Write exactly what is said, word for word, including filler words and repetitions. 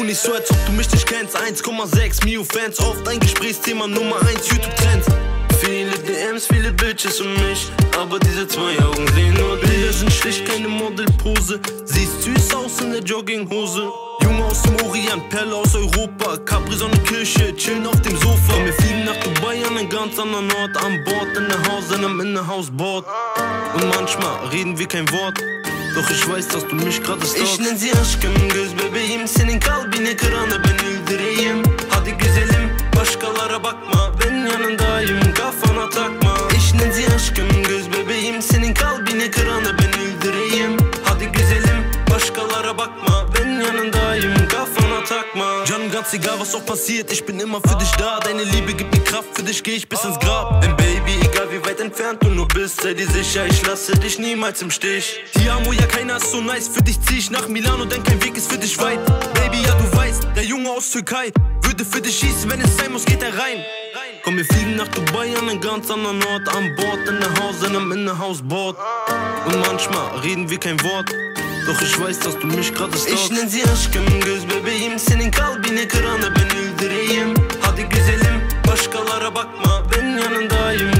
Tu nicht so, als ob du mich nicht kennst. eins Komma sechs Mio Fans, oft ein Gesprächsthema Nummer eins YouTube-Trends. Viele D Ms, viele Bitches um mich, aber diese zwei Augen sehen nur dich. Bilder sind schlicht keine Modelpose, siehst süß aus in der Jogginghose. Junge aus dem Orient, Perle aus Europa, Capri-Sonne, Kirche, chillen auf dem Sofa. Wir fliegen nach Dubai an einen ganz anderen Ort, an Bord, in der Haus, in einem Innenhausboard. Und manchmal reden wir kein Wort, doch ich weiß, dass du mich gerade stalkst. Ich nenn sie aşkım, göz bebeğim, senin kalbini kırana ben öldüreyim. Hadi güzelim, başkalara bakma, ben yanındayım, kafana takma. Ich nenn sie aşkım, göz bebeğim, senin kalbini kırana ben öldüreyim. Hadi güzelim, başkalara bakma, ben yanındayım, kafana takma. Canım, ganz egal was auch passiert, ich bin immer für dich da. Deine Liebe gibt mir Kraft, für dich geh ich bis ins Grab. Denn Baby, egal wie weit entfernt du nur bist, sei dir sicher, ich lasse dich niemals im Stich. Ti amo, ja keiner ist so nice, für dich zieh ich nach Milano, denn kein Weg ist für dich weit. Baby, ja du weißt, der Junge aus Türkei würde für dich schießen, wenn es sein muss, geht er rein. Komm, wir fliegen nach Dubai an einen ganz anderen Ort, an Bord, in der Haus, in einem Innenhausboard. Und manchmal reden wir kein Wort, doch ich weiß, dass du mich gerade stalkst. Ich nenn sie aşkım, göz bebeğim, senin kalbini kırana ben öldüreyim. Hadi güzelim, başkalara bakma, ben yanındayım,